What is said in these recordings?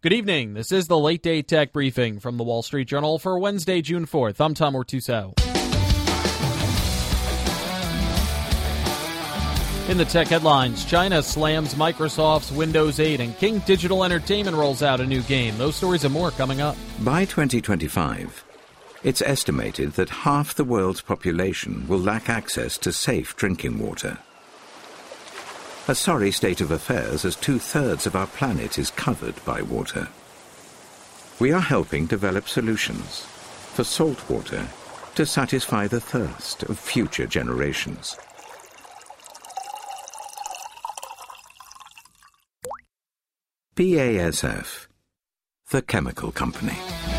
Good evening. This is the Late Day Tech Briefing from the Wall Street Journal for Wednesday, June 4th. I'm Tom Ortuso. In the tech headlines, China slams Microsoft's Windows 8 and King Digital Entertainment rolls out a new game. Those stories and more coming up. By 2025, it's estimated that half the world's population will lack access to safe drinking water. A sorry state of affairs as 2/3 of our planet is covered by water. We are helping develop solutions for salt water to satisfy the thirst of future generations. BASF, the chemical company.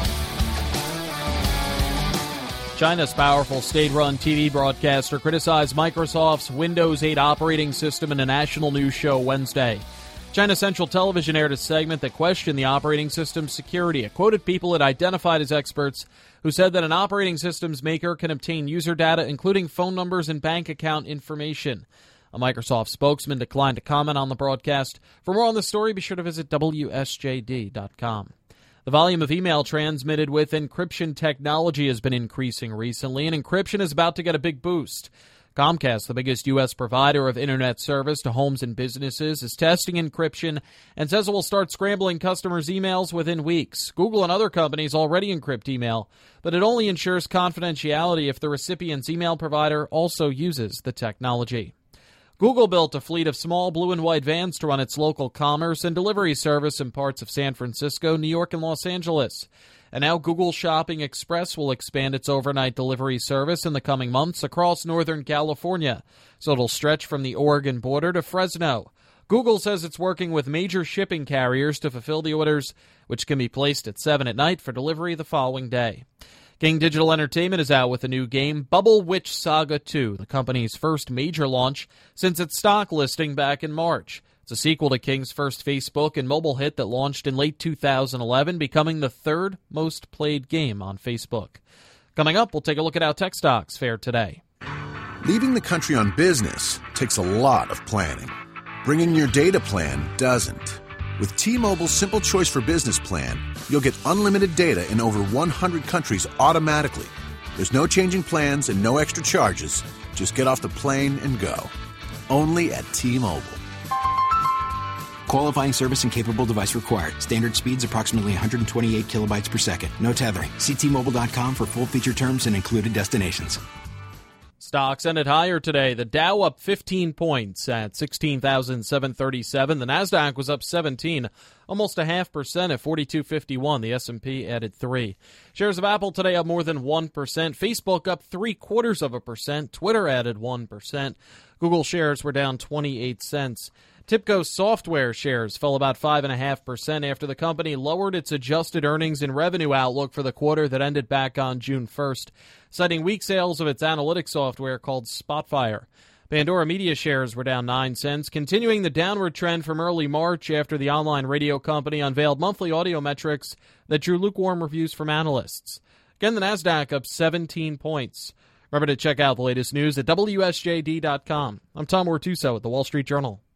China's powerful state-run TV broadcaster criticized Microsoft's Windows 8 operating system in a national news show Wednesday. China Central Television aired a segment that questioned the operating system's security. It quoted people it identified as experts who said that an operating systems maker can obtain user data, including phone numbers and bank account information. A Microsoft spokesman declined to comment on the broadcast. For more on the story, be sure to visit WSJD.com. The volume of email transmitted with encryption technology has been increasing recently, and encryption is about to get a big boost. Comcast, the biggest U.S. provider of internet service to homes and businesses, is testing encryption and says it will start scrambling customers' emails within weeks. Google and other companies already encrypt email, but it only ensures confidentiality if the recipient's email provider also uses the technology. Google built a fleet of small blue and white vans to run its local commerce and delivery service in parts of San Francisco, New York, and Los Angeles. And now Google Shopping Express will expand its overnight delivery service in the coming months across Northern California, so it'll stretch from the Oregon border to Fresno. Google says it's working with major shipping carriers to fulfill the orders, which can be placed at 7 at night for delivery the following day. King Digital Entertainment is out with a new game, Bubble Witch Saga 2, the company's first major launch since its stock listing back in March. It's a sequel to King's first Facebook and mobile hit that launched in late 2011, becoming the third most played game on Facebook. Coming up, we'll take a look at how tech stocks fared today. Leaving the country on business takes a lot of planning. Bringing your data plan doesn't. With T-Mobile's Simple Choice for Business plan, you'll get unlimited data in over 100 countries automatically. There's no changing plans and no extra charges. Just get off the plane and go. Only at T-Mobile. Qualifying service and capable device required. Standard speeds approximately 128 kilobytes per second. No tethering. See T-Mobile.com for full feature terms and included destinations. Stocks ended higher today. The Dow up 15 points at 16,737. The Nasdaq was up 17, almost 0.5% at 4251. The S&P added 3. Shares of Apple today up more than 1%. Facebook up 0.75%. Twitter added 1%. Google shares were down 28 cents. TIBCO Software shares fell about 5.5% after the company lowered its adjusted earnings and revenue outlook for the quarter that ended back on June 1st, citing weak sales of its analytics software called Spotfire. Pandora Media shares were down 9 cents, continuing the downward trend from early March after the online radio company unveiled monthly audio metrics that drew lukewarm reviews from analysts. Again, the Nasdaq up 17 points. Remember to check out the latest news at WSJD.com. I'm Tom Ortuso at the Wall Street Journal.